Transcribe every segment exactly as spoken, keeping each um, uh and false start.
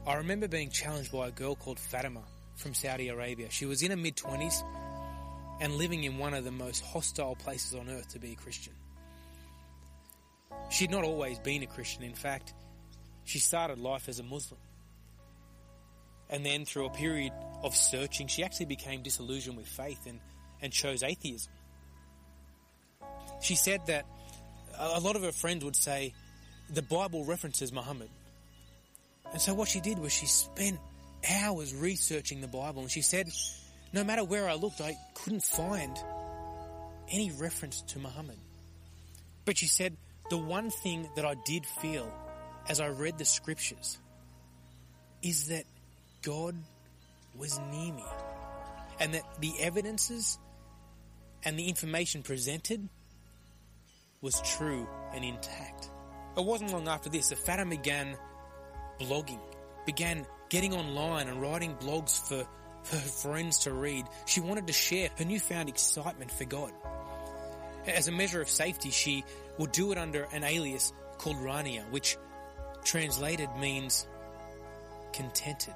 I remember being challenged by a girl called Fatima from Saudi Arabia. She was in her mid-twenties and living in one of the most hostile places on earth to be a Christian. She'd not always been a Christian. In fact, she started life as a Muslim. And then through a period of searching, she actually became disillusioned with faith and, and chose atheism. She said that a lot of her friends would say, the Bible references Muhammad. And so what she did was she spent hours researching the Bible, and she said, no matter where I looked, I couldn't find any reference to Muhammad. But she said, the one thing that I did feel as I read the scriptures is that God was near me, and that the evidences and the information presented was true and intact. It wasn't long after this that Fatima began blogging, began getting online and writing blogs for, for her friends to read. She wanted to share her newfound excitement for God. As a measure of safety, she would do it under an alias called Rania, which translated means contented.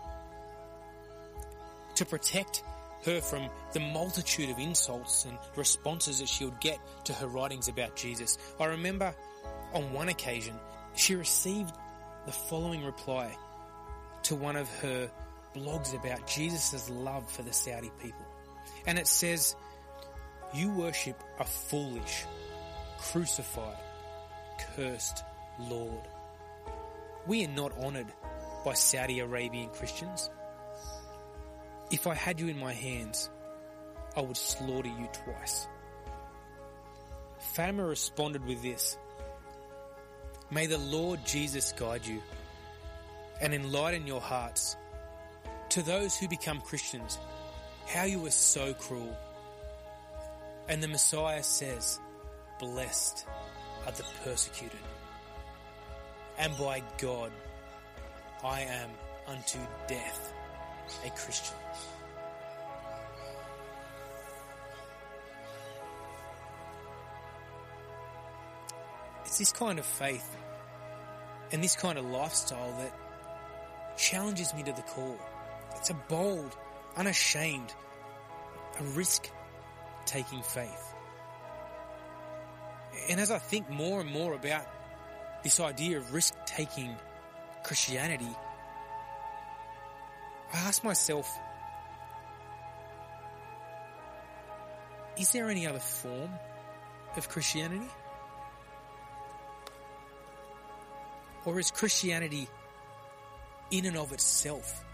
To protect her from the multitude of insults and responses that she would get to her writings about Jesus, I remember on one occasion she received the following reply to one of her blogs about Jesus' love for the Saudi people. And it says, you worship a foolish, crucified, cursed Lord. We are not honoured by Saudi Arabian Christians. If I had you in my hands, I would slaughter you twice. Fatima responded with this: may the Lord Jesus guide you and enlighten your hearts. To those who become Christians, how you are so cruel. And the Messiah says, blessed are the persecuted. And by God, I am unto death a Christian. It's this kind of faith and this kind of lifestyle that challenges me to the core. It's a bold, unashamed, a risk-taking faith. And as I think more and more about this idea of risk-taking Christianity, I ask myself, is there any other form of Christianity? Or is Christianity in and of itself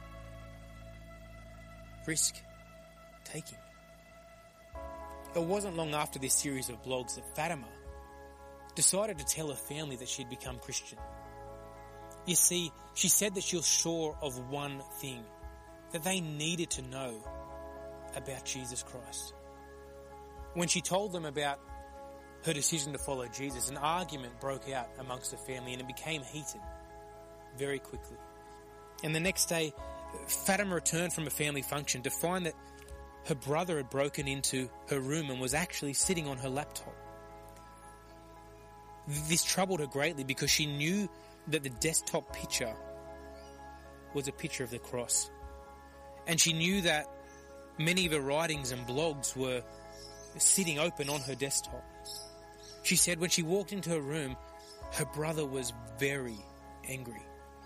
risk-taking? It wasn't long after this series of blogs that Fatima decided to tell her family that she'd become Christian. You see, she said that she was sure of one thing, that they needed to know about Jesus Christ. When she told them about her decision to follow Jesus, an argument broke out amongst the family and it became heated very quickly. And the next day, Fatima returned from a family function to find that her brother had broken into her room and was actually sitting on her laptop. This troubled her greatly because she knew that the desktop picture was a picture of the cross. And she knew that many of her writings and blogs were sitting open on her desktop. She said when she walked into her room, her brother was very angry.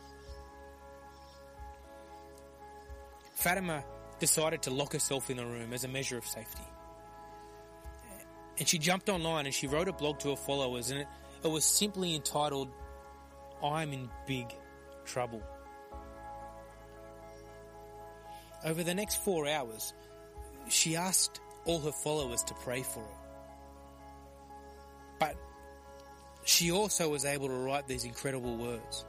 Fatima decided to lock herself in the room as a measure of safety. And she jumped online and she wrote a blog to her followers, and it, it was simply entitled, I'm in big trouble. Over the next four hours, she asked all her followers to pray for her. But she also was able to write these incredible words.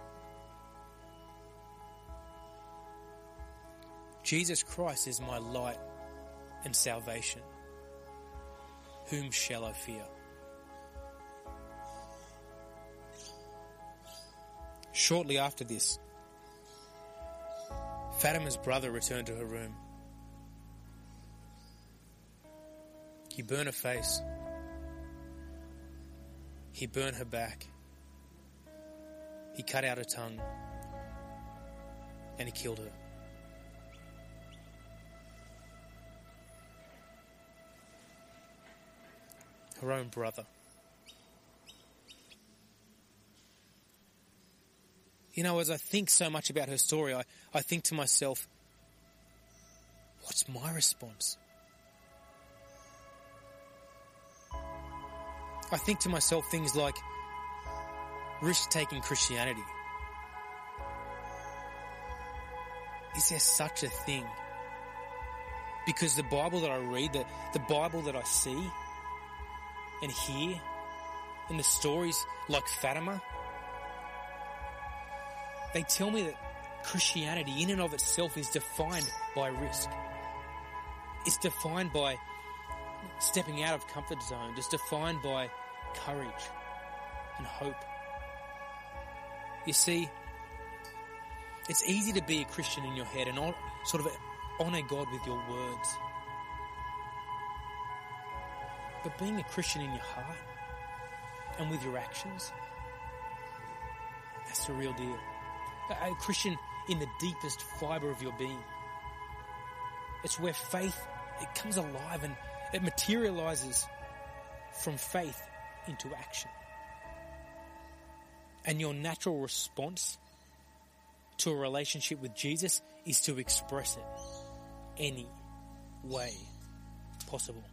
Jesus Christ is my light and salvation. Whom shall I fear? Shortly after this, Fatima's brother returned to her room. He burned her face. He burned her back. He cut out her tongue. and he killed her. Her own brother. You know, as I think so much about her story, I, I think to myself, what's my response? I think to myself things like risk-taking Christianity. Is there such a thing? Because the Bible that I read, the, the Bible that I see and hear, and the stories like Fatima, they tell me that Christianity in and of itself is defined by risk. It's defined by stepping out of comfort zones. It's defined by courage and hope. You see, it's easy to be a Christian in your head and sort of honour God with your words. But being a Christian in your heart and with your actions, that's the real deal. A Christian in the deepest fibre of your being. It's where faith, it comes alive and it materialises from faith into action. And your natural response to a relationship with Jesus is to express it any way possible.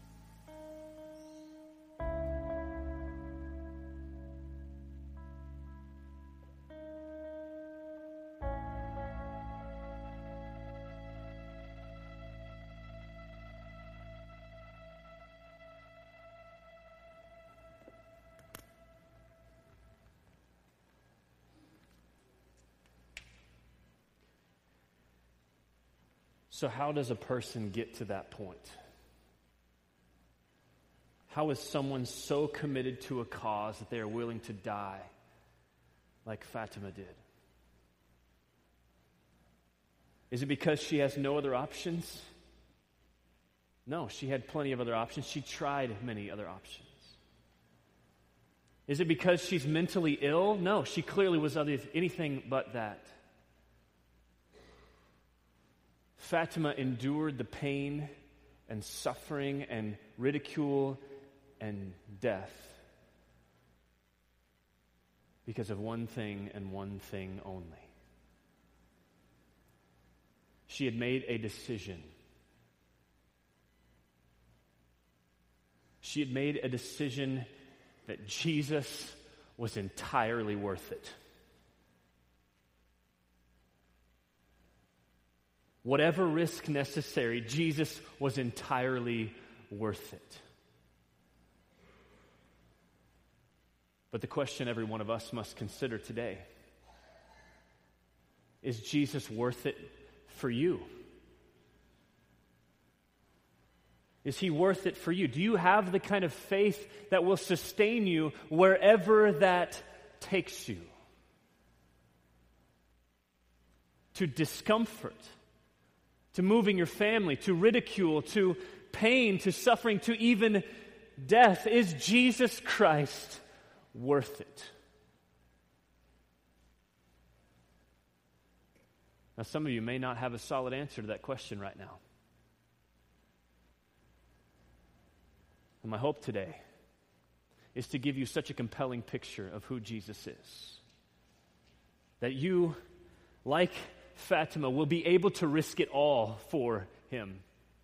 So how does a person get to that point? How is someone so committed to a cause that they are willing to die like Fatima did? Is it because she has no other options? No, she had plenty of other options. She tried many other options. Is it because she's mentally ill? No, she clearly was other, anything but that. Fatima endured the pain and suffering and ridicule and death because of one thing and one thing only. She had made a decision. She had made a decision that Jesus was entirely worth it. Whatever risk necessary, Jesus was entirely worth it. But the question every one of us must consider today, is Jesus worth it for you? Is he worth it for you? Do you have the kind of faith that will sustain you wherever that takes you? To discomfort, to moving your family, to ridicule, to pain, to suffering, to even death. Is Jesus Christ worth it? Now, some of you may not have a solid answer to that question right now. And my hope today is to give you such a compelling picture of who Jesus is, that you, like Fatima, will be able to risk it all for him.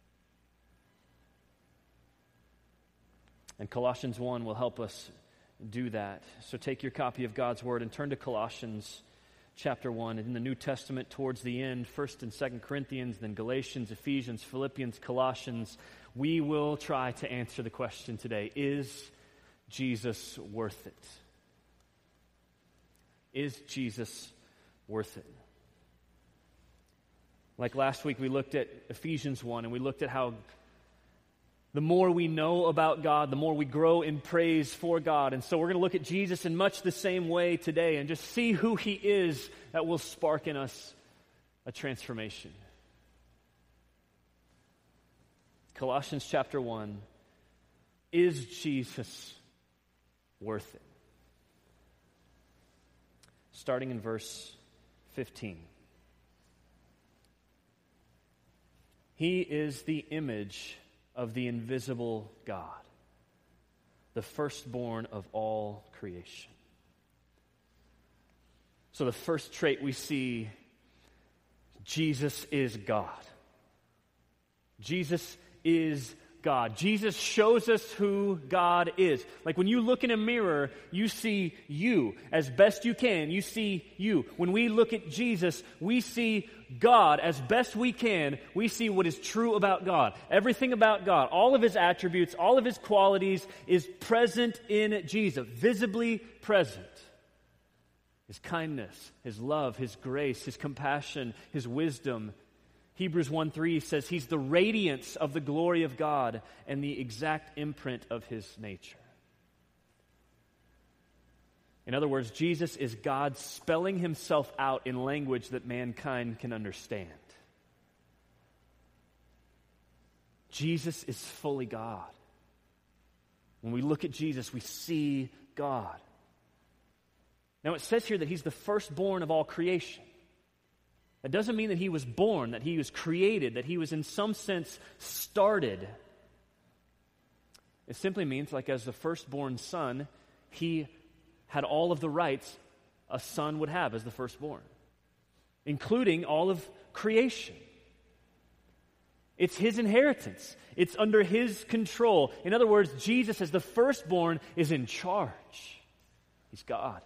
And Colossians one will help us do that. So take your copy of God's Word and turn to Colossians chapter one. In the New Testament, towards the end, First and Second Corinthians, then Galatians, Ephesians, Philippians, Colossians, we will try to answer the question today, is Jesus worth it? Is Jesus worth it? Like last week, we looked at Ephesians one, and we looked at how the more we know about God, the more we grow in praise for God. And so we're going to look at Jesus in much the same way today and just see who he is that will spark in us a transformation. Colossians chapter one, is Jesus worth it? Starting in verse fifteen. He is the image of the invisible God, the firstborn of all creation. So the first trait we see, Jesus is God. Jesus is God. Jesus shows us who God is. Like when you look in a mirror, you see you as best you can. You see you. When we look at Jesus, we see God as best we can. We see what is true about God. Everything about God, all of His attributes, all of His qualities is present in Jesus, visibly present. His kindness, His love, His grace, His compassion, His wisdom. Hebrews one three says He's the radiance of the glory of God and the exact imprint of His nature. In other words, Jesus is God spelling Himself out in language that mankind can understand. Jesus is fully God. When we look at Jesus, we see God. Now it says here that He's the firstborn of all creation. That doesn't mean that He was born, that He was created, that He was in some sense started. It simply means, like as the firstborn son, He had all of the rights a son would have as the firstborn, including all of creation. It's His inheritance. It's under His control. In other words, Jesus as the firstborn is in charge. He's God.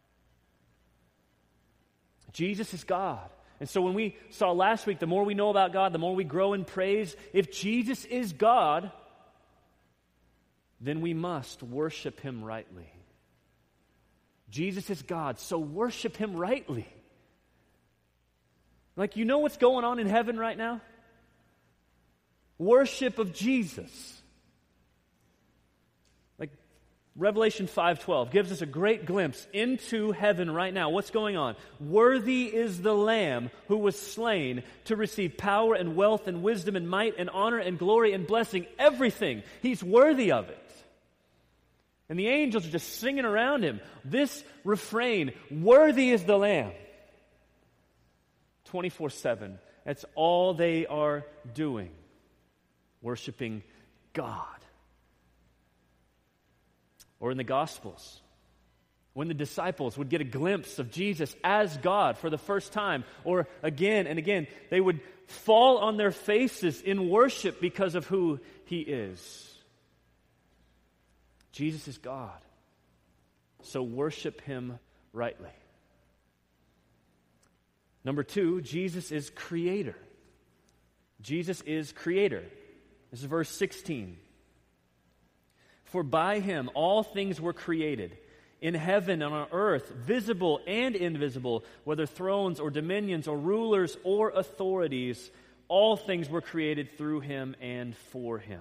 Jesus is God. And so when we saw last week, the more we know about God, the more we grow in praise. If Jesus is God, then we must worship Him rightly. Jesus is God, so worship Him rightly. Like, you know what's going on in heaven right now? Worship of Jesus. Like Revelation five twelve gives us a great glimpse into heaven right now. What's going on? Worthy is the Lamb who was slain to receive power and wealth and wisdom and might and honor and glory and blessing. Everything. He's worthy of it. And the angels are just singing around Him. This refrain, worthy is the Lamb. twenty-four seven. That's all they are doing. Worshiping God. Or in the Gospels, when the disciples would get a glimpse of Jesus as God for the first time, or again and again, they would fall on their faces in worship because of who He is. Jesus is God, so worship Him rightly. Number two, Jesus is Creator. Jesus is Creator. This is verse sixteen. For by Him all things were created, in heaven and on earth, visible and invisible, whether thrones or dominions or rulers or authorities, all things were created through Him and for Him.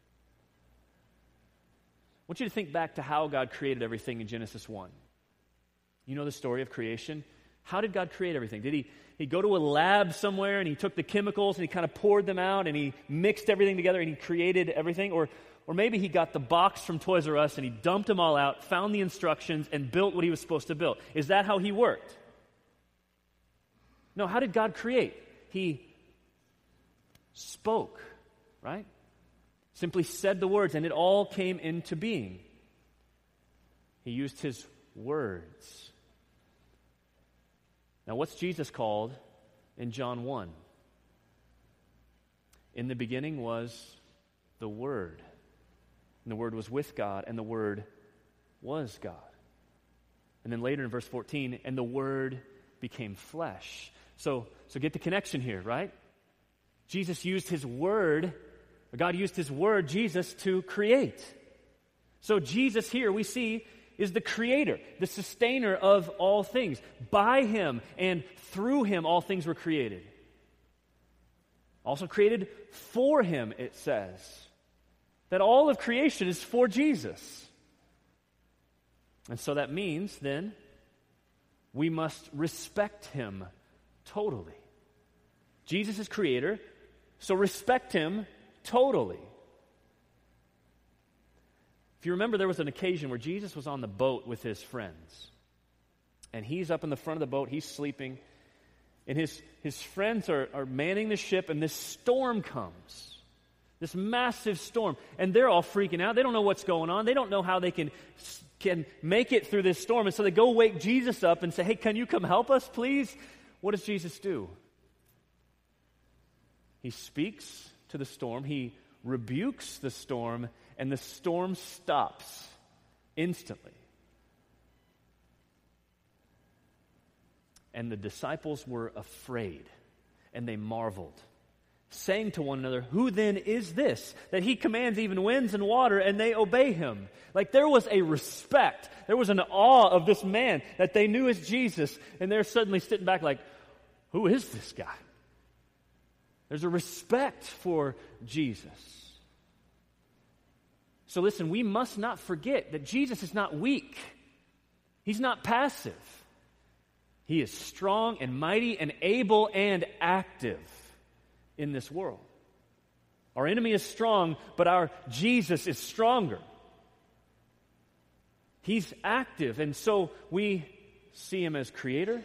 I want you to think back to how God created everything in Genesis one. You know the story of creation. How did God create everything? Did He he go to a lab somewhere and He took the chemicals and He kind of poured them out and He mixed everything together and He created everything? Or Or maybe He got the box from Toys R Us and He dumped them all out, found the instructions, and built what He was supposed to build. Is that how He worked? No, how did God create? He spoke, right? Simply said the words, and it all came into being. He used His words. Now, what's Jesus called in John one? In the beginning was the Word. And the Word was with God, and the Word was God. And then later in verse fourteen, and the Word became flesh. So, so get the connection here, right? Jesus used His Word, or God used His Word, Jesus, to create. So Jesus here, we see, is the creator, the sustainer of all things. By Him and through Him, all things were created. Also created for Him, it says. That all of creation is for Jesus. And so that means, then, we must respect Him totally. Jesus is Creator, so respect Him totally. If you remember, there was an occasion where Jesus was on the boat with His friends. And He's up in the front of the boat, He's sleeping. And his, his friends are, are manning the ship, and this storm comes. This massive storm. And they're all freaking out. They don't know what's going on. They don't know how they can, can make it through this storm. And so they go wake Jesus up and say, hey, can you come help us, please? What does Jesus do? He speaks to the storm. He rebukes the storm, and the storm stops instantly. And the disciples were afraid, and they marveled, saying to one another, who then is this, that he commands even winds and water, and they obey him? Like, there was a respect, there was an awe of this man that they knew as Jesus, and they're suddenly sitting back like, who is this guy? There's a respect for Jesus. So listen, we must not forget that Jesus is not weak. He's not passive. He is strong and mighty and able and active in this world. Our enemy is strong, but our Jesus is stronger. He's active, and so we see him as creator.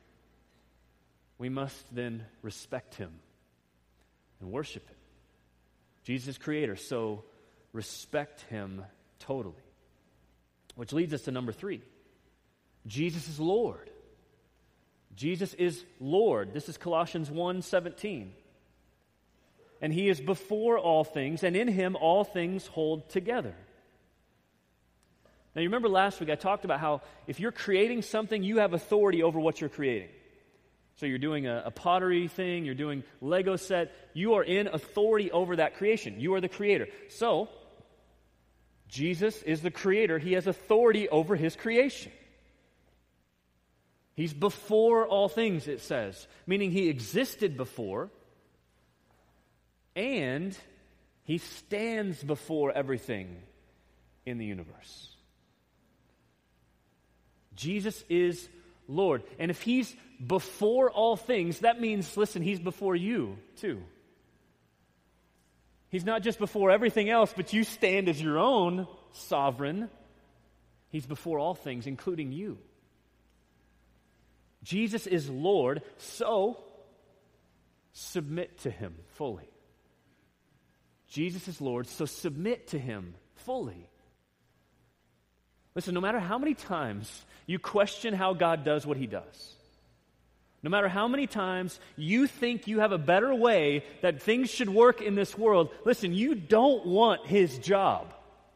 We must then respect him and worship him. Jesus is creator, so respect him totally. Which leads us to number three. Jesus is Lord. Jesus is Lord. This is Colossians one seventeen. And he is before all things, and in him all things hold together. Now, you remember last week I talked about how if you're creating something, you have authority over what you're creating. So you're doing a, a pottery thing, you're doing Lego set, you are in authority over that creation. You are the creator. So, Jesus is the creator. He has authority over his creation. He's before all things, it says, meaning he existed before, and he stands before everything in the universe. Jesus is Lord. And if he's before all things, that means, listen, he's before you too. He's not just before everything else, but you stand as your own sovereign. He's before all things, including you. Jesus is Lord, so submit to him fully. Jesus is Lord, so submit to him fully. Listen, no matter how many times you question how God does what he does, no matter how many times you think you have a better way that things should work in this world, listen, you don't want his job.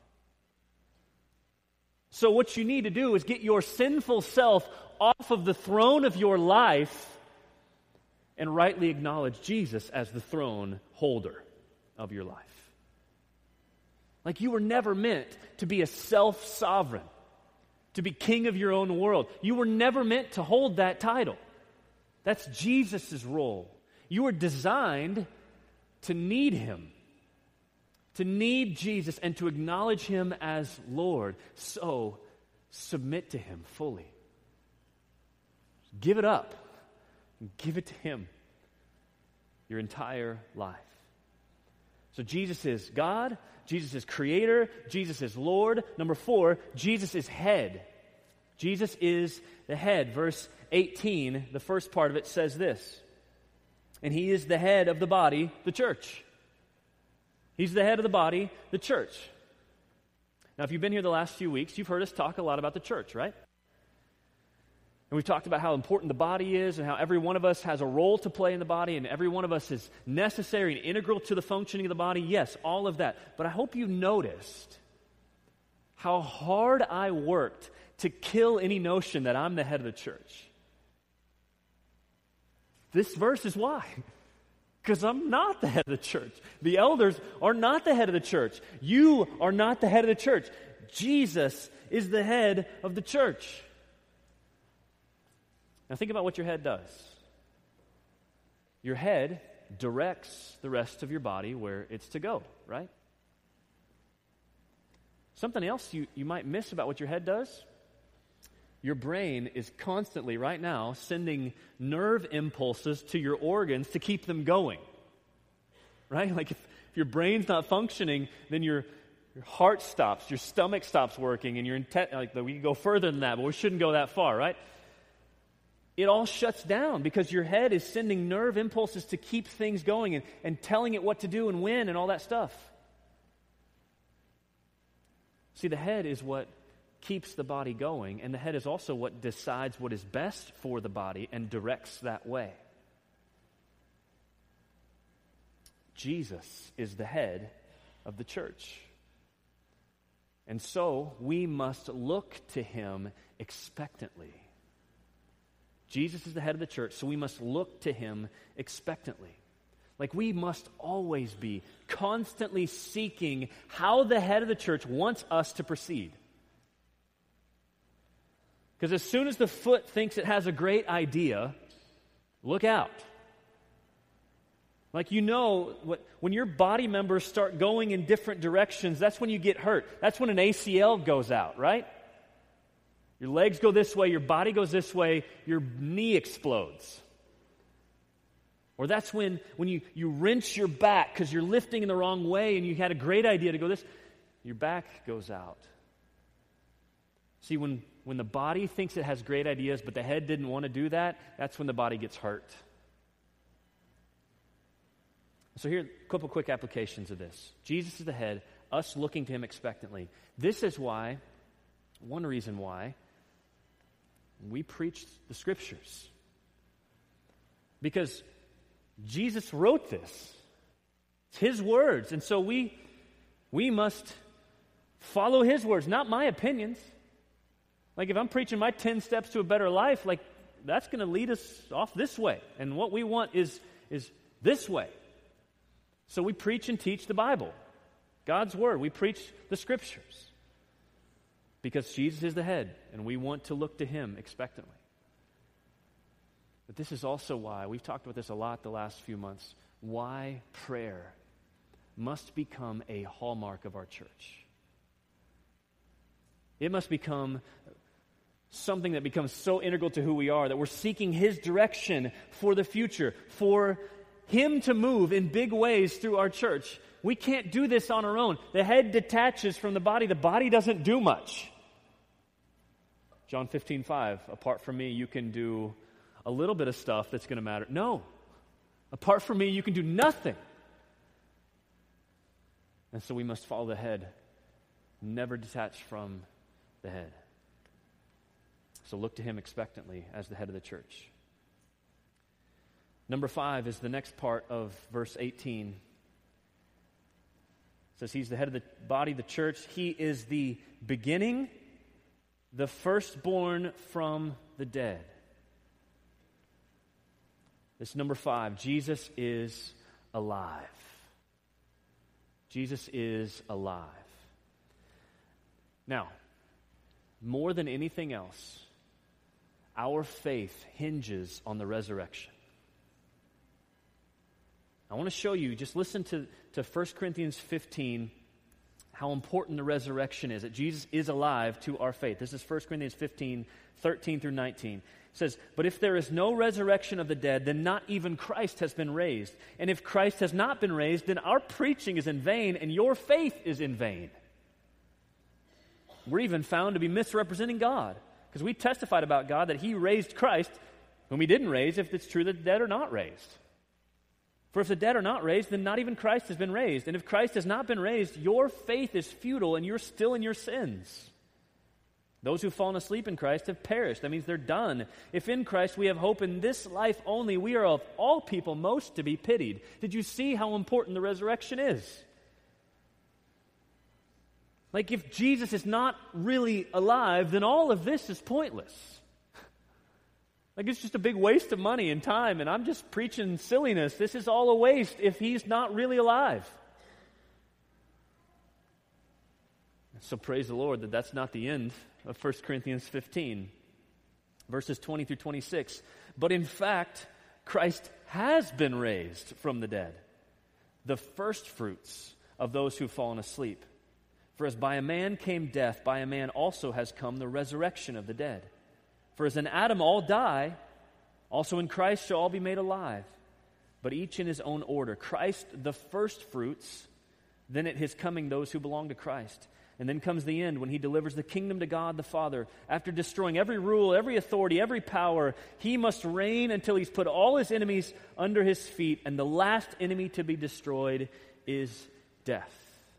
So what you need to do is get your sinful self off of the throne of your life and rightly acknowledge Jesus as the throne holder of your life. Like, you were never meant to be a self-sovereign, to be king of your own world. You were never meant to hold that title. That's Jesus' role. You were designed to need him, to need Jesus and to acknowledge him as Lord. So, submit to him fully. Give it up. Give it to him. Your entire life. So Jesus is God. Jesus is creator. Jesus is Lord. Number four, Jesus is head. Jesus is the head. Verse eighteen, the first part of it says this. And he is the head of the body, the church. He's the head of the body, the church. Now, if you've been here the last few weeks, you've heard us talk a lot about the church, right? And we've talked about how important the body is and how every one of us has a role to play in the body and every one of us is necessary and integral to the functioning of the body. Yes, all of that. But I hope you noticed how hard I worked to kill any notion that I'm the head of the church. This verse is why. Because I'm not the head of the church. The elders are not the head of the church. You are not the head of the church. Jesus is the head of the church. Now think about what your head does. Your head directs the rest of your body where it's to go, right? Something else you, you might miss about what your head does? Your brain is constantly, right now, sending nerve impulses to your organs to keep them going. Right? Like if, if your brain's not functioning, then your, your heart stops, your stomach stops working, and your intent, like we can go further than that, but we shouldn't go that far, right? it all shuts down because your head is sending nerve impulses to keep things going and, and telling it what to do and when and all that stuff. See, the head is what keeps the body going, and the head is also what decides what is best for the body and directs that way. Jesus is the head of the church. And so we must look to him expectantly. Jesus is the head of the church, so we must look to him expectantly. Like we must always be constantly seeking how the head of the church wants us to proceed. Because as soon as the foot thinks it has a great idea, look out. Like you know, when your body members start going in different directions, that's when you get hurt. That's when an A C L goes out, right? Your legs go this way, your body goes this way, your knee explodes. Or that's when, when you, you wrench your back because you're lifting in the wrong way and you had a great idea to go this, your back goes out. See, when, when the body thinks it has great ideas, but the head didn't want to do that, that's when the body gets hurt. So here are a couple quick applications of this. Jesus is the head, us looking to him expectantly. This is why, one reason why, we preach the Scriptures. Because Jesus wrote this. It's his words. And so we, we must follow his words, not my opinions. Like if I'm preaching my ten steps to a better life, like that's going to lead us off this way. And what we want is, is this way. So we preach and teach the Bible, God's Word. We preach the Scriptures because Jesus is the head, and we want to look to him expectantly. But this is also why, we've talked about this a lot the last few months, why prayer must become a hallmark of our church. It must become something that becomes so integral to who we are that we're seeking his direction for the future, for him to move in big ways through our church. We can't do this on our own. The head detaches from the body. The body doesn't do much. John fifteen five, apart from me, you can do a little bit of stuff that's going to matter. No. Apart from me, you can do nothing. And so we must follow the head, never detach from the head. So look to him expectantly as the head of the church. Number five is the next part of verse eighteen. It says he's the head of the body, the church. He is the beginning, the firstborn from the dead. This number five, Jesus is alive. Jesus is alive. Now, more than anything else, our faith hinges on the resurrection. I want to show you, just listen to, to First Corinthians fifteen, how important the resurrection is, that Jesus is alive to our faith. This is First Corinthians fifteen, thirteen through nineteen. It says, "But if there is no resurrection of the dead, then not even Christ has been raised. And if Christ has not been raised, then our preaching is in vain, and your faith is in vain." We're even found to be misrepresenting God, because we testified about God that he raised Christ, whom he didn't raise, if it's true that the dead are not raised. For if the dead are not raised, then not even Christ has been raised. And if Christ has not been raised, your faith is futile and you're still in your sins. Those who've fallen asleep in Christ have perished. That means they're done. If in Christ we have hope in this life only, we are of all people most to be pitied. Did you see how important the resurrection is? Like if Jesus is not really alive, then all of this is pointless. Like it's just a big waste of money and time, and I'm just preaching silliness. This is all a waste if he's not really alive. So praise the Lord that that's not the end of First Corinthians fifteen, verses twenty through twenty-six. But in fact, Christ has been raised from the dead, the first fruits of those who've fallen asleep. For as by a man came death, by a man also has come the resurrection of the dead. For as in Adam all die, also in Christ shall all be made alive, but each in his own order. Christ the first fruits, then at his coming those who belong to Christ. And then comes the end when he delivers the kingdom to God the Father. After destroying every rule, every authority, every power, he must reign until he's put all his enemies under his feet. And the last enemy to be destroyed is death.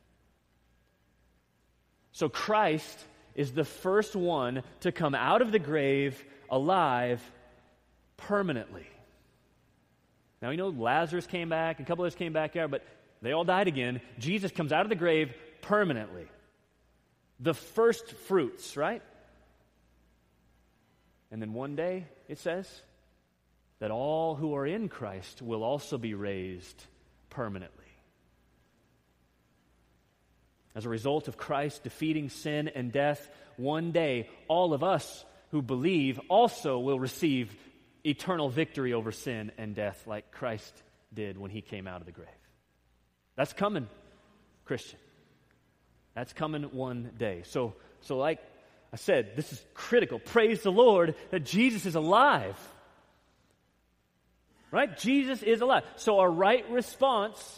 So Christ is the first one to come out of the grave alive permanently. Now, we know Lazarus came back, and a couple others came back there, but they all died again. Jesus comes out of the grave permanently. The first fruits, right? And then one day, it says, that all who are in Christ will also be raised permanently. As a result of Christ defeating sin and death, one day, all of us who believe also will receive eternal victory over sin and death like Christ did when he came out of the grave. That's coming, Christian. That's coming one day. So, so like I said, this is critical. Praise the Lord that Jesus is alive. Right? Jesus is alive. So our right response,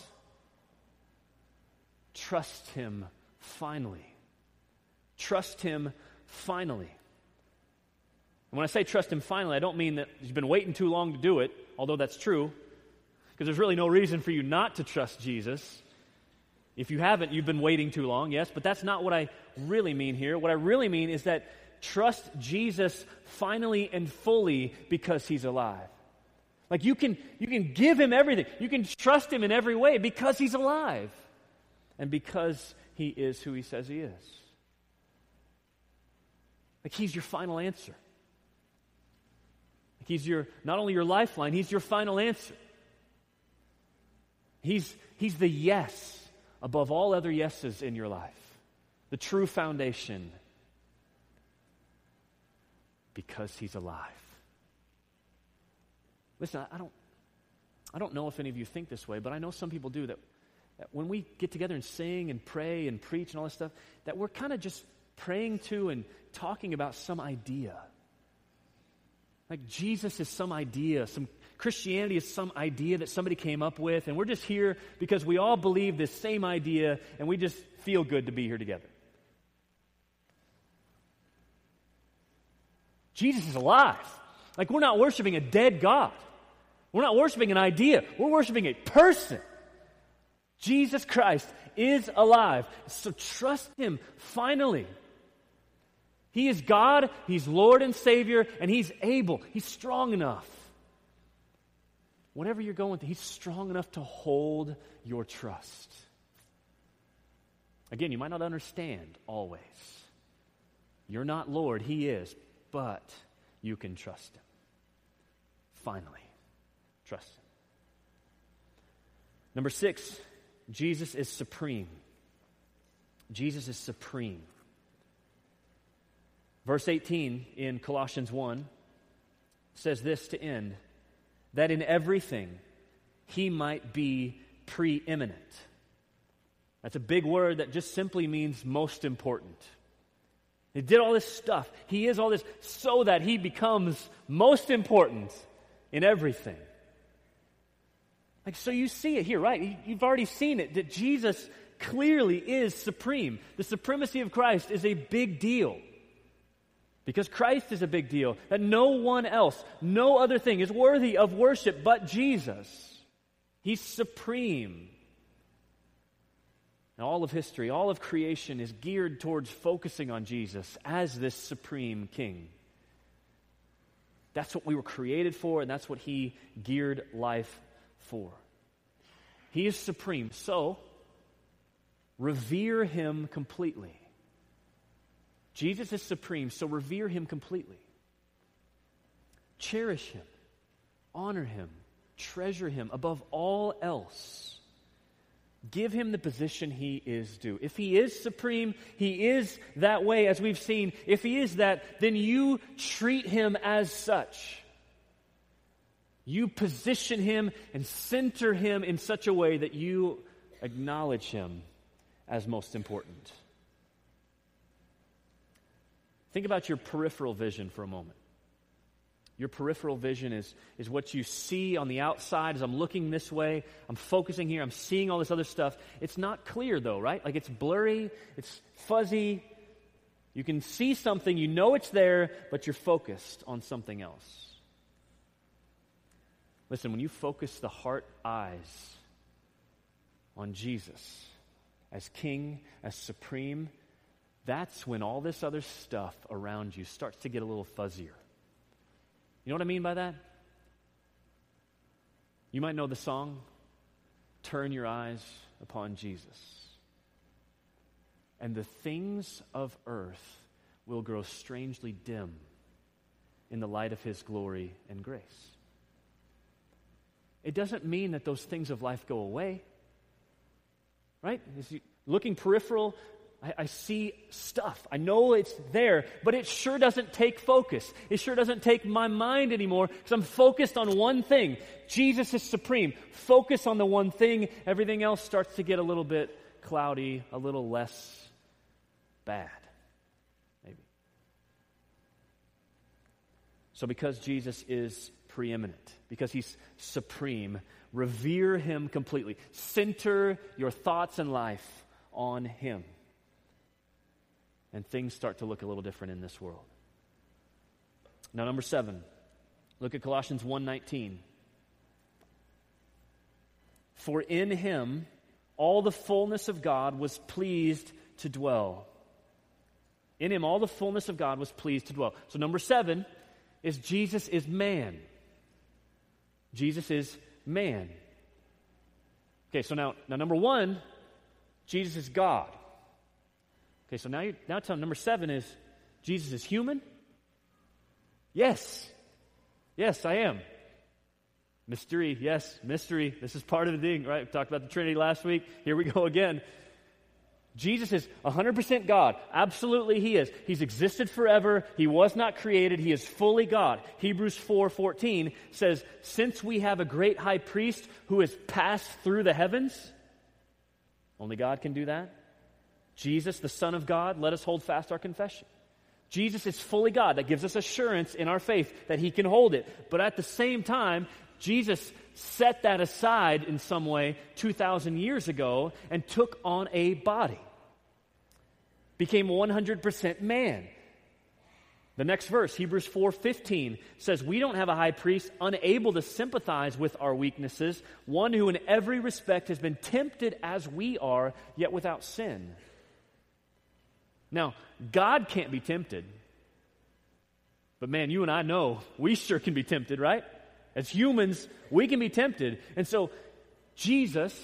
trust him finally. Trust him finally. And when I say trust him finally, I don't mean that you've been waiting too long to do it, although that's true, because there's really no reason for you not to trust Jesus. If you haven't, you've been waiting too long, yes, but that's not what I really mean here. What I really mean is that trust Jesus finally and fully because he's alive. Like you can, you can give him everything. You can trust him in every way because he's alive and because he is who he says he is. Like he's your final answer. Like he's your, not only your lifeline, he's your final answer. He's, he's the yes above all other yeses in your life. The true foundation. Because he's alive. Listen, I don't, I don't know if any of you think this way, but I know some people do, that, that when we get together and sing and pray and preach and all this stuff, that we're kind of just praying to and talking about some idea. Like Jesus is some idea, some Christianity is some idea that somebody came up with, and we're just here because we all believe this same idea, and we just feel good to be here together. Jesus is alive. Like we're not worshiping a dead God. We're not worshiping an idea. We're worshiping a person. Jesus Christ is alive. So trust him finally. He is God, he's Lord and Savior, and he's able, he's strong enough. Whatever you're going through, he's strong enough to hold your trust. Again, you might not understand always. You're not Lord, he is, but you can trust him. Finally, trust him. Number six, Jesus is supreme. Jesus is supreme. Verse eighteen in Colossians one says this to end, that in everything he might be preeminent. That's a big word that just simply means most important. He did all this stuff. He is all this so that he becomes most important in everything. Like, so you see it here, right? You've already seen it, that Jesus clearly is supreme. The supremacy of Christ is a big deal. Because Christ is a big deal. That no one else, no other thing is worthy of worship but Jesus. He's supreme. And all of history, all of creation is geared towards focusing on Jesus as this supreme king. That's what we were created for, and that's what he geared life for. He is supreme, so revere him completely. Jesus is supreme, so revere him completely. Cherish him, honor him, treasure him above all else. Give him the position he is due. If he is supreme, he is that way, as we've seen. If he is that, then you treat him as such. You position him and center him in such a way that you acknowledge him as most important. Think about your peripheral vision for a moment. Your peripheral vision is, is what you see on the outside as I'm looking this way. I'm focusing here. I'm seeing all this other stuff. It's not clear, though, right? Like, it's blurry. It's fuzzy. You can see something. You know it's there, but you're focused on something else. Listen, when you focus the heart eyes on Jesus as King, as supreme, that's when all this other stuff around you starts to get a little fuzzier. You know what I mean by that? You might know the song, Turn Your Eyes Upon Jesus. And the things of earth will grow strangely dim in the light of His glory and grace. It doesn't mean that those things of life go away. Right? As you, looking peripheral, I, I see stuff. I know it's there, but it sure doesn't take focus. It sure doesn't take my mind anymore because I'm focused on one thing. Jesus is supreme. Focus on the one thing. Everything else starts to get a little bit cloudy, a little less bad, maybe. So because Jesus is preeminent, because He's supreme, revere Him completely. Center your thoughts and life on Him. And things start to look a little different in this world. Now, number seven, look at Colossians one nineteen. For in Him all the fullness of God was pleased to dwell. In Him all the fullness of God was pleased to dwell. So number seven is Jesus is man. Jesus is man. Okay, so now, now number one, Jesus is God. Okay, so now you now tell number seven is Jesus is human? Yes. Yes, I am. Mystery, yes, mystery. This is part of the thing, right? We talked about the Trinity last week. Here we go again. Jesus is one hundred percent God. Absolutely He is. He's existed forever. He was not created. He is fully God. Hebrews four fourteen says, since we have a great high priest who has passed through the heavens, only God can do that. Jesus, the Son of God, let us hold fast our confession. Jesus is fully God. That gives us assurance in our faith that He can hold it. But at the same time, Jesus set that aside in some way two thousand years ago and took on a body. Became one hundred percent man. The next verse, Hebrews four fifteen, says, we don't have a high priest unable to sympathize with our weaknesses, one who in every respect has been tempted as we are, yet without sin. Now, God can't be tempted. But man, you and I know we sure can be tempted, right? As humans, we can be tempted. And so, Jesus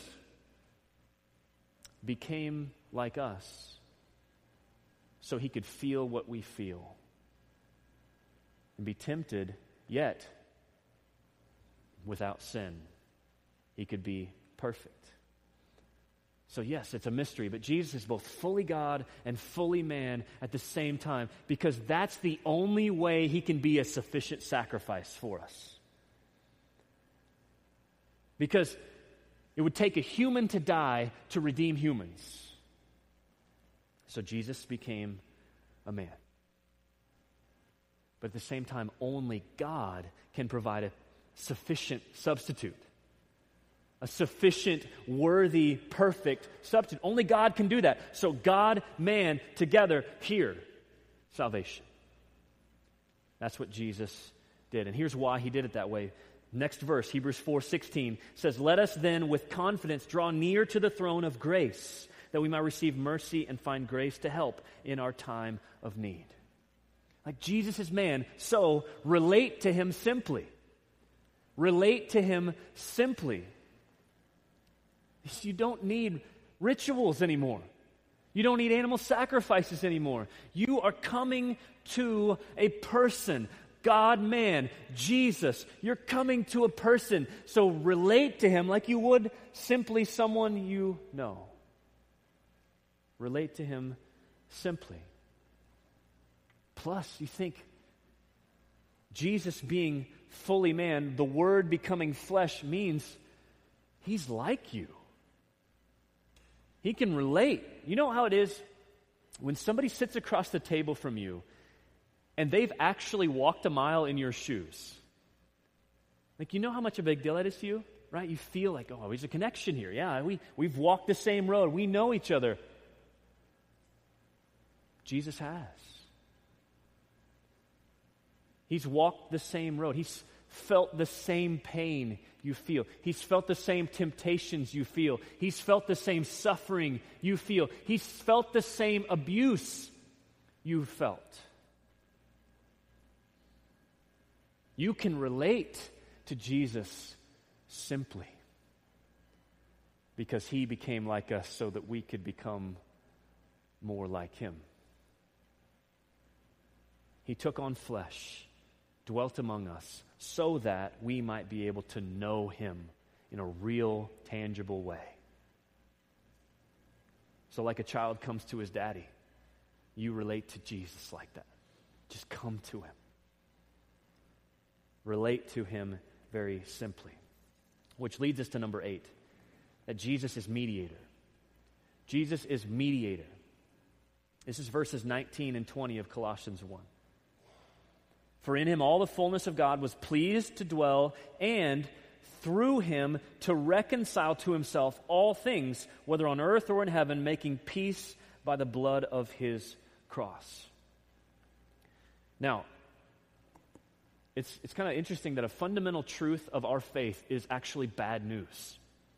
became like us so He could feel what we feel and be tempted, yet without sin. He could be perfect. So yes, it's a mystery, but Jesus is both fully God and fully man at the same time because that's the only way He can be a sufficient sacrifice for us. Because it would take a human to die to redeem humans. So Jesus became a man. But at the same time, only God can provide a sufficient substitute. A sufficient, worthy, perfect substitute. Only God can do that. So God, man, together, here, salvation. That's what Jesus did. And here's why He did it that way. Next verse, Hebrews four sixteen says, let us then with confidence draw near to the throne of grace, that we might receive mercy and find grace to help in our time of need. Like Jesus is man, so relate to Him simply. Relate to Him simply. You don't need rituals anymore. You don't need animal sacrifices anymore. You are coming to a person. God, man, Jesus. You're coming to a person. So relate to Him like you would simply someone you know. Relate to Him simply. Plus, you think Jesus being fully man, the Word becoming flesh means He's like you. He can relate. You know how it is when somebody sits across the table from you and they've actually walked a mile in your shoes. Like, you know how much a big deal that is to you, right? You feel like, oh, there's a connection here. Yeah, we, we've walked the same road. We know each other. Jesus has. He's walked the same road. He's felt the same pain you feel. He's felt the same temptations you feel. He's felt the same suffering you feel. He's felt the same abuse you felt. You can relate to Jesus simply because he became like us so that we could become more like him. He took on flesh, dwelt among us, so that we might be able to know him in a real, tangible way. So like a child comes to his daddy, you relate to Jesus like that. Just come to him. Relate to him very simply. Which leads us to number eight, that Jesus is mediator. Jesus is mediator. This is verses nineteen and twenty of Colossians one. For in him all the fullness of God was pleased to dwell, and through him to reconcile to himself all things, whether on earth or in heaven, making peace by the blood of his cross. Now, it's, it's kind of interesting that a fundamental truth of our faith is actually bad news.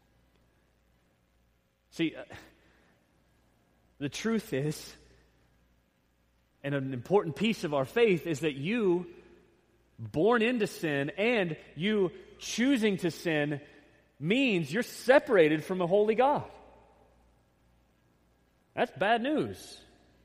See, uh, the truth is, and an important piece of our faith is that you, born into sin, and you choosing to sin, means you're separated from a holy God. That's bad news.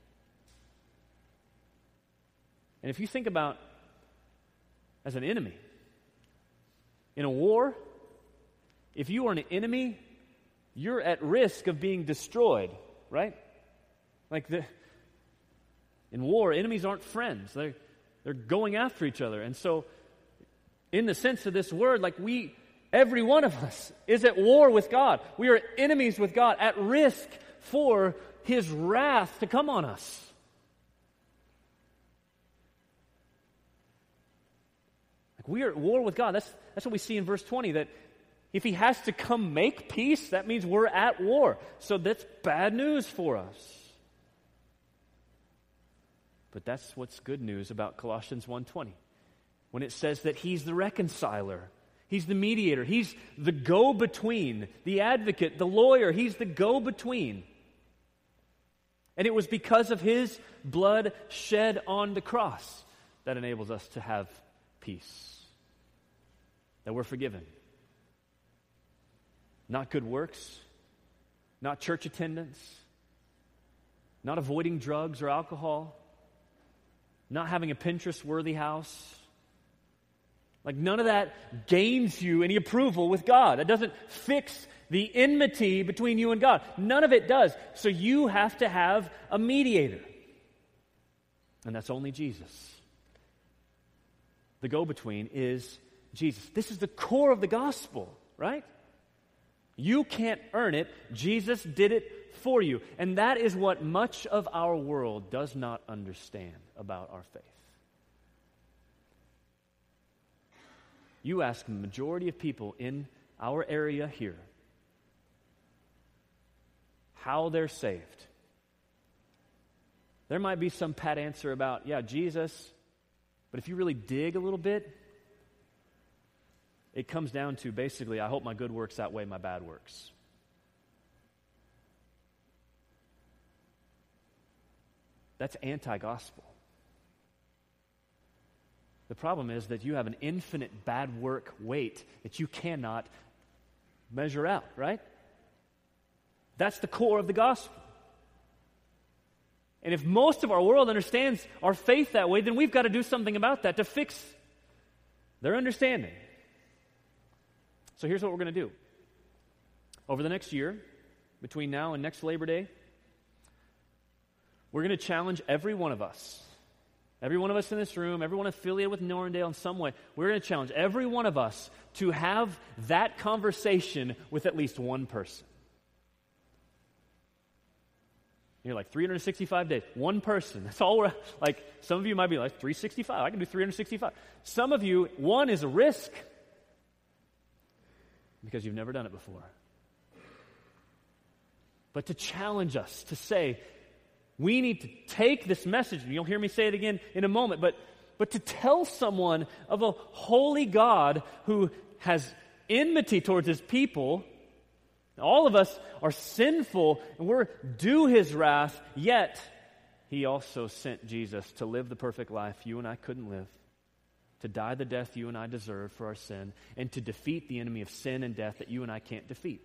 And if you think about as an enemy, in a war, if you are an enemy, you're at risk of being destroyed, right? Like the In war, enemies aren't friends. They're, they're going after each other. And so, in the sense of this word, like we, every one of us is at war with God. We are enemies with God, at risk for his wrath to come on us. Like we are at war with God. That's, that's what we see in verse twenty, that if he has to come make peace, that means we're at war. So that's bad news for us. But that's what's good news about Colossians one twenty. When it says that he's the reconciler, he's the mediator, he's the go-between, the advocate, the lawyer, he's the go-between. And it was because of his blood shed on the cross that enables us to have peace, that we're forgiven. Not good works, not church attendance, not avoiding drugs or alcohol, not having a Pinterest-worthy house. Like none of that gains you any approval with God. That doesn't fix the enmity between you and God. None of it does. So you have to have a mediator. And that's only Jesus. The go-between is Jesus. This is the core of the gospel, right? You can't earn it. Jesus did it for you. And that is what much of our world does not understand about our faith. You ask the majority of people in our area here how they're saved. There might be some pat answer about, yeah, Jesus, but if you really dig a little bit, it comes down to basically, I hope my good works outweigh my bad works. That's anti-gospel. The problem is that you have an infinite bad work weight that you cannot measure out, right? That's the core of the gospel. And if most of our world understands our faith that way, then we've got to do something about that to fix their understanding. So here's what we're going to do. Over the next year, between now and next Labor Day, we're going to challenge every one of us, every one of us in this room, everyone affiliated with Norrendale in some way, we're going to challenge every one of us to have that conversation with at least one person. You're like, three hundred sixty-five days. One person. That's all we're, like, some of you might be like, three hundred sixty-five. I can do three hundred sixty-five. Some of you, one is a risk because you've never done it before. But to challenge us, to say, we need to take this message, and you'll hear me say it again in a moment, but, but to tell someone of a holy God who has enmity towards his people. All of us are sinful, and we're due his wrath, yet he also sent Jesus to live the perfect life you and I couldn't live, to die the death you and I deserve for our sin, and to defeat the enemy of sin and death that you and I can't defeat.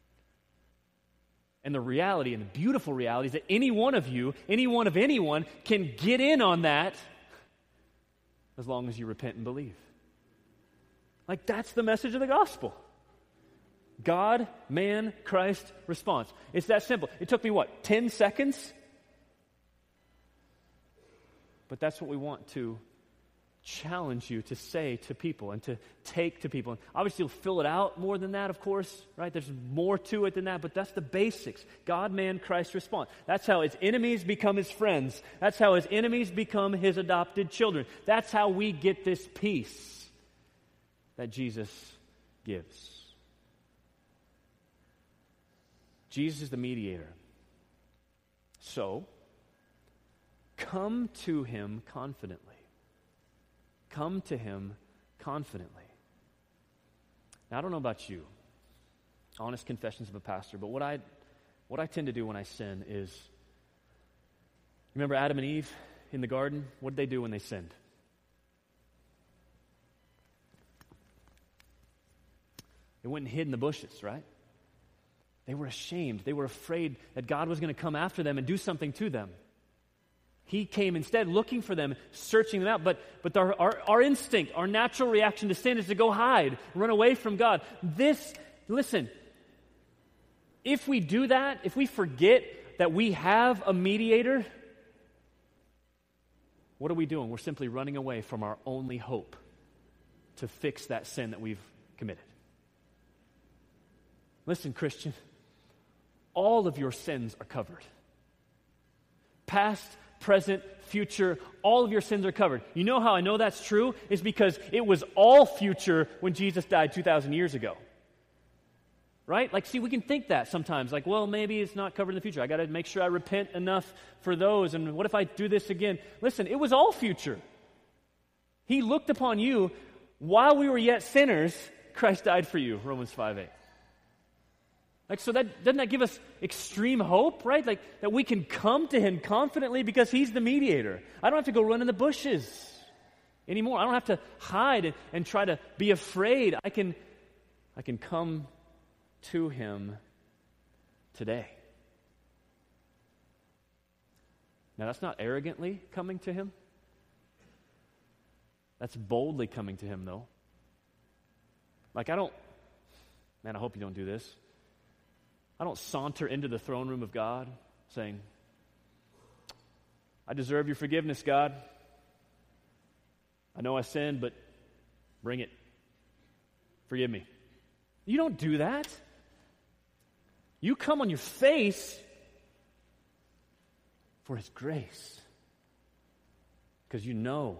And the reality, and the beautiful reality, is that any one of you, any one of anyone, can get in on that as long as you repent and believe. Like, that's the message of the gospel. God, man, Christ, response. It's that simple. It took me, what, ten seconds? But that's what we want to challenge you to say to people and to take to people. And obviously, you'll fill it out more than that, of course, right? There's more to it than that, but that's the basics. God, man, Christ, response. That's how his enemies become his friends. That's how his enemies become his adopted children. That's how we get this peace that Jesus gives. Jesus is the mediator. So, come to him confidently. Come to him confidently. Now, I don't know about you, honest confessions of a pastor, but what I what I tend to do when I sin is, remember Adam and Eve in the garden? What did they do when they sinned? They went and hid in the bushes, right? They were ashamed. They were afraid that God was going to come after them and do something to them. He came instead looking for them, searching them out. But, but our, our, our instinct, our natural reaction to sin is to go hide, run away from God. This, listen, if we do that, if we forget that we have a mediator, what are we doing? We're simply running away from our only hope to fix that sin that we've committed. Listen, Christian, all of your sins are covered. Past, present, future, all of your sins are covered. You know how I know that's true? It's because it was all future when Jesus died two thousand years ago. Right? Like, see, we can think that sometimes. Like, well, maybe it's not covered in the future. I got to make sure I repent enough for those. And what if I do this again? Listen, it was all future. He looked upon you while we were yet sinners. Christ died for you, Romans five eight. Like, so that, doesn't that give us extreme hope, right? Like, that we can come to him confidently because he's the mediator. I don't have to go run in the bushes anymore. I don't have to hide and, and try to be afraid. I can, I can come to him today. Now, that's not arrogantly coming to him. That's boldly coming to him, though. Like, I don't, man, I hope you don't do this. I don't saunter into the throne room of God saying, I deserve your forgiveness, God. I know I sinned, but bring it. Forgive me. You don't do that. You come on your face for his grace because you know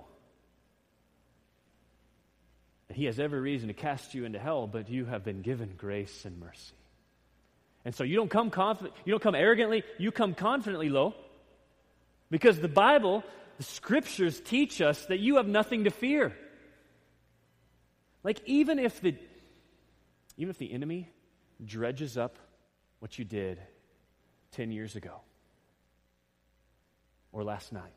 that he has every reason to cast you into hell, but you have been given grace and mercy. And so you don't come confident, you don't come arrogantly, you come confidently, lo, because the Bible, the scriptures teach us that you have nothing to fear. Like, even if the even if the enemy dredges up what you did ten years ago or last night,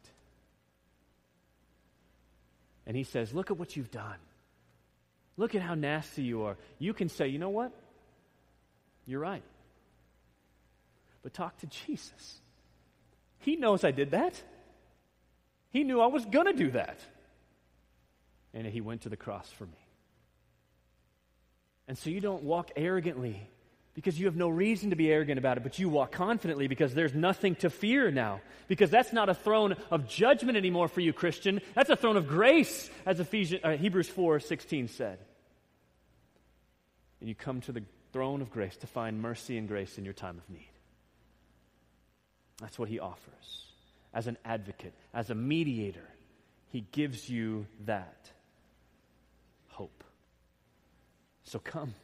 and he says, look at what you've done. Look at how nasty you are. You can say, you know what? You're right. But talk to Jesus. He knows I did that. He knew I was going to do that. And he went to the cross for me. And so you don't walk arrogantly because you have no reason to be arrogant about it, but you walk confidently because there's nothing to fear now. Because that's not a throne of judgment anymore for you, Christian. That's a throne of grace, as Ephesians, uh, Hebrews four sixteen said. And you come to the throne of grace to find mercy and grace in your time of need. That's what he offers. As an advocate, as a mediator, he gives you that hope. So come.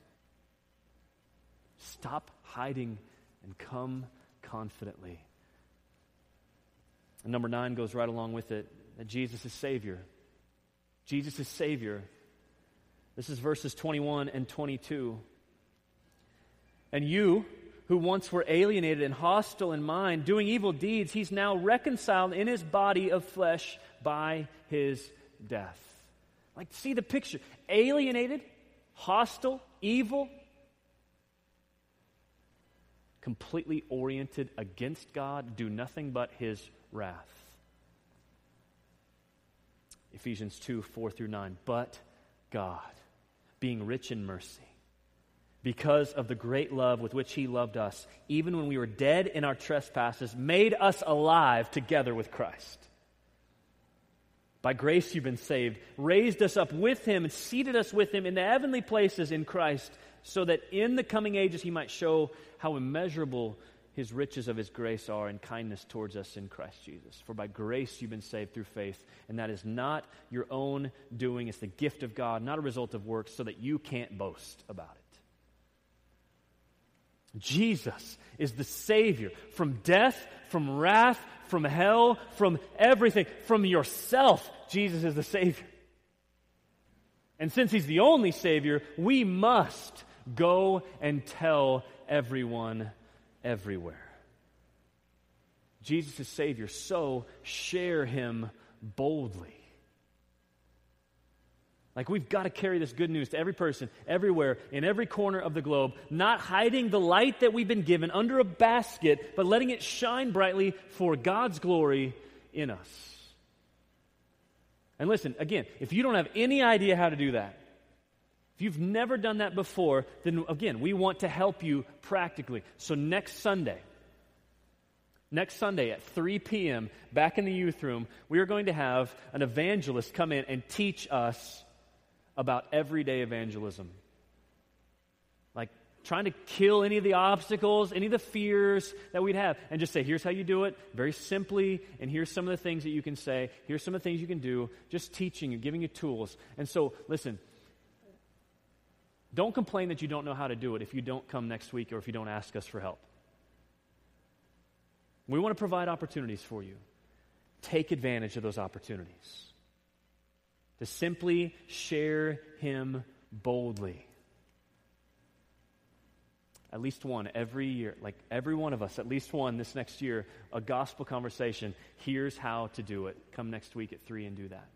Stop hiding and come confidently. And number nine goes right along with it, that Jesus is Savior. Jesus is Savior. This is verses twenty-one and twenty-two. And you, who once were alienated and hostile in mind, doing evil deeds, he's now reconciled in his body of flesh by his death. Like, see the picture. Alienated, hostile, evil, completely oriented against God, do nothing but his wrath. Ephesians two, four through nine. But God, being rich in mercy, because of the great love with which he loved us, even when we were dead in our trespasses, made us alive together with Christ. By grace you've been saved, raised us up with him and seated us with him in the heavenly places in Christ, so that in the coming ages he might show how immeasurable his riches of his grace are and kindness towards us in Christ Jesus. For by grace you've been saved through faith, and that is not your own doing. It's the gift of God, not a result of works, so that you can't boast about it. Jesus is the Savior from death, from wrath, from hell, from everything, from yourself. Jesus is the Savior. And since he's the only Savior, we must go and tell everyone everywhere. Jesus is Savior, so share him boldly. Like, we've got to carry this good news to every person, everywhere, in every corner of the globe, not hiding the light that we've been given under a basket, but letting it shine brightly for God's glory in us. And listen, again, if you don't have any idea how to do that, if you've never done that before, then again, we want to help you practically. So next Sunday, next Sunday at three p.m., back in the youth room, we are going to have an evangelist come in and teach us about everyday evangelism. Like trying to kill any of the obstacles, any of the fears that we'd have, and just say, here's how you do it, very simply, and here's some of the things that you can say, here's some of the things you can do, just teaching you, giving you tools. And so, listen, don't complain that you don't know how to do it if you don't come next week or if you don't ask us for help. We want to provide opportunities for you. Take advantage of those opportunities to simply share him boldly. At least one every year, like every one of us, at least one this next year, a gospel conversation. Here's how to do it. Come next week at three and do that.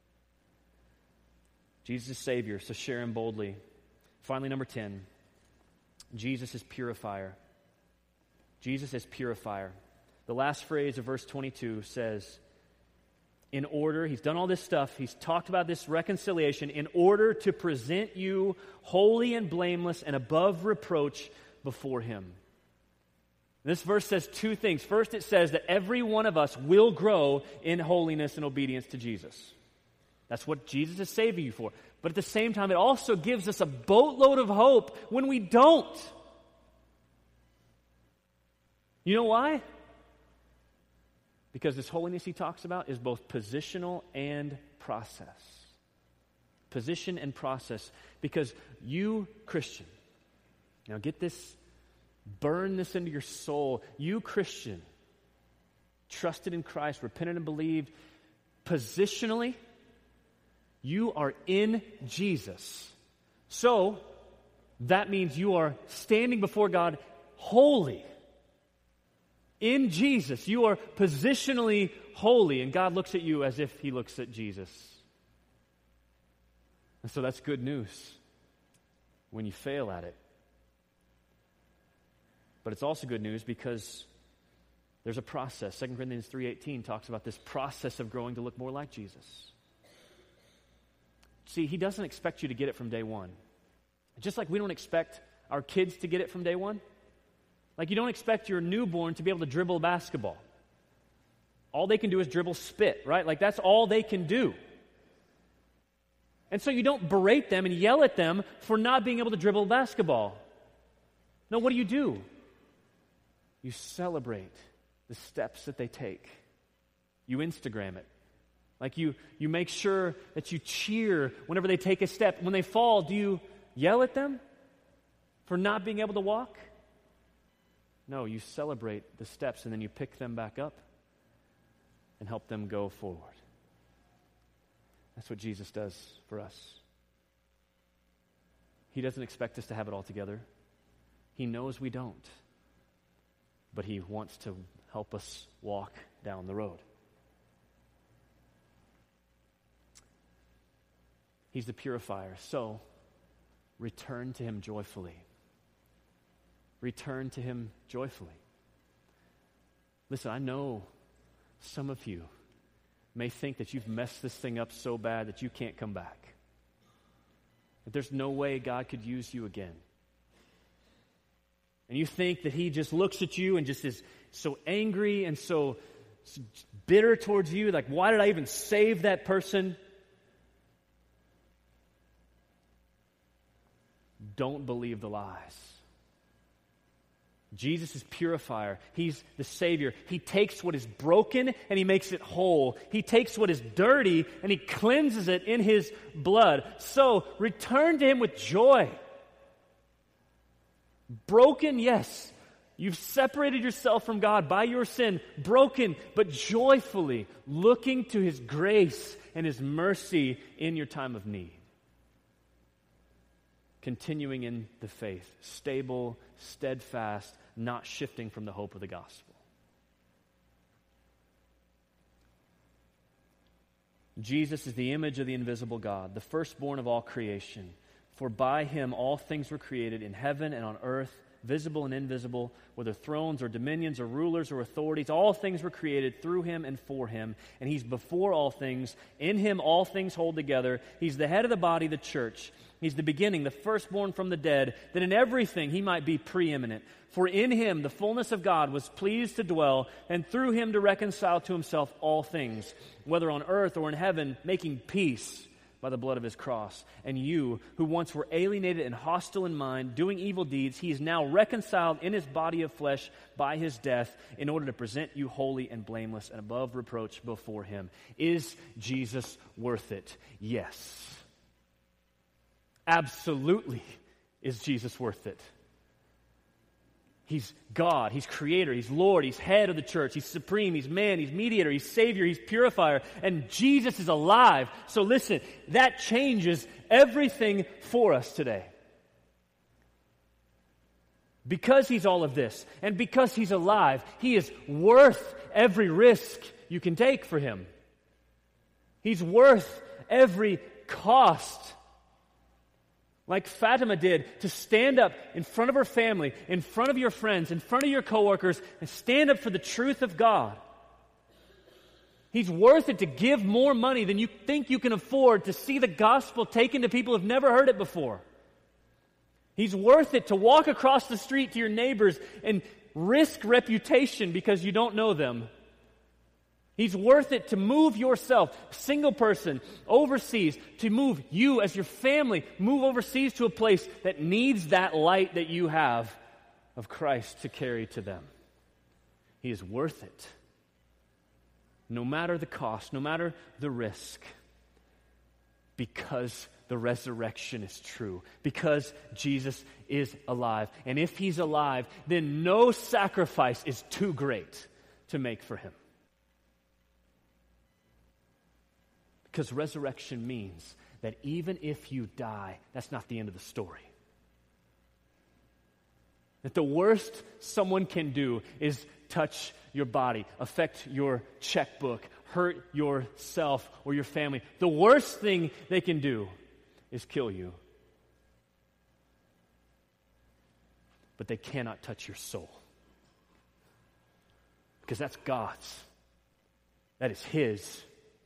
Jesus is Savior, so share him boldly. Finally, number ten, Jesus is purifier. Jesus is purifier. The last phrase of verse twenty-two says, in order, he's done all this stuff, he's talked about this reconciliation, in order to present you holy and blameless and above reproach before him. This verse says two things. First, it says that every one of us will grow in holiness and obedience to Jesus. That's what Jesus is saving you for. But at the same time, it also gives us a boatload of hope when we don't. You know why? Because this holiness he talks about is both positional and process. Position and process. Because you, Christian, now get this, burn this into your soul. You, Christian, trusted in Christ, repented and believed, positionally, you are in Jesus. So, that means you are standing before God holy. In Jesus, you are positionally holy, and God looks at you as if he looks at Jesus. And so that's good news when you fail at it. But it's also good news because there's a process. Second Corinthians three eighteen talks about this process of growing to look more like Jesus. See, he doesn't expect you to get it from day one. Just like we don't expect our kids to get it from day one. Like you don't expect your newborn to be able to dribble a basketball. All they can do is dribble spit, right? Like that's all they can do. And so you don't berate them and yell at them for not being able to dribble a basketball. No, what do you do? You celebrate the the steps that they take. You Instagram it. Like you, you make sure that you cheer whenever they take a step. When they fall, do you yell at them for not being able to walk? No, you celebrate the steps and then you pick them back up and help them go forward. That's what Jesus does for us. He doesn't expect us to have it all together. He knows we don't. But He wants to help us walk down the road. He's the purifier. So, return to Him joyfully. Return to Him joyfully. Listen, I know some of you may think that you've messed this thing up so bad that you can't come back. That there's no way God could use you again. And you think that He just looks at you and just is so angry and so bitter towards you. Like, why did I even save that person? Don't believe the lies. Jesus is purifier. He's the Savior. He takes what is broken and He makes it whole. He takes what is dirty and He cleanses it in His blood. So, return to Him with joy. Broken, yes. You've separated yourself from God by your sin. Broken, but joyfully looking to His grace and His mercy in your time of need. Continuing in the faith, stable, steadfast, not shifting from the hope of the gospel. Jesus is the image of the invisible God, the firstborn of all creation. For by Him all things were created in heaven and on earth, visible and invisible, whether thrones or dominions or rulers or authorities. All things were created through Him and for Him. And He's before all things. In Him all things hold together. He's the head of the body, the church. He's the beginning, the firstborn from the dead, that in everything He might be preeminent. For in Him the fullness of God was pleased to dwell, and through Him to reconcile to Himself all things, whether on earth or in heaven, making peace by the blood of His cross. And you, who once were alienated and hostile in mind, doing evil deeds, He is now reconciled in His body of flesh by His death, in order to present you holy and blameless and above reproach before Him. Is Jesus worth it? Yes. Absolutely is Jesus worth it. He's God, He's Creator, He's Lord, He's head of the church, He's supreme, He's man, He's mediator, He's Savior, He's purifier, and Jesus is alive. So listen, that changes everything for us today. Because He's all of this, and because He's alive, He is worth every risk you can take for Him. He's worth every cost. Like Fatima did, to stand up in front of her family, in front of your friends, in front of your coworkers, and stand up for the truth of God. He's worth it to give more money than you think you can afford to see the gospel taken to people who've never heard it before. He's worth it to walk across the street to your neighbors and risk reputation because you don't know them. He's worth it to move yourself, single person, overseas, to move you as your family, move overseas to a place that needs that light that you have of Christ to carry to them. He is worth it. No matter the cost, no matter the risk, because the resurrection is true, because Jesus is alive. And if He's alive, then no sacrifice is too great to make for Him. Because resurrection means that even if you die, that's not the end of the story. That the worst someone can do is touch your body, affect your checkbook, hurt yourself or your family. The worst thing they can do is kill you. But they cannot touch your soul. Because that's God's. That is His.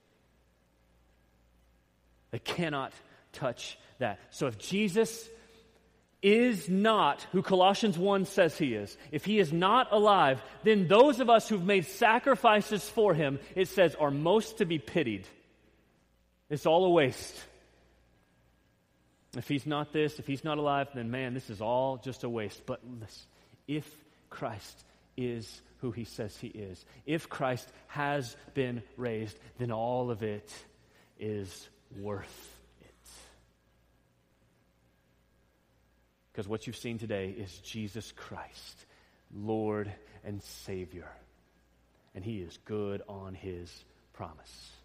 They cannot touch that. So if Jesus is not who Colossians one says He is, if He is not alive, then those of us who've made sacrifices for Him, it says, are most to be pitied. It's all a waste. If He's not this, if He's not alive, then man, this is all just a waste. But listen, if Christ is who he says he is. If Christ has been raised, then all of it is worth it. Because what you've seen today is Jesus Christ, Lord and Savior. And he is good on his promise.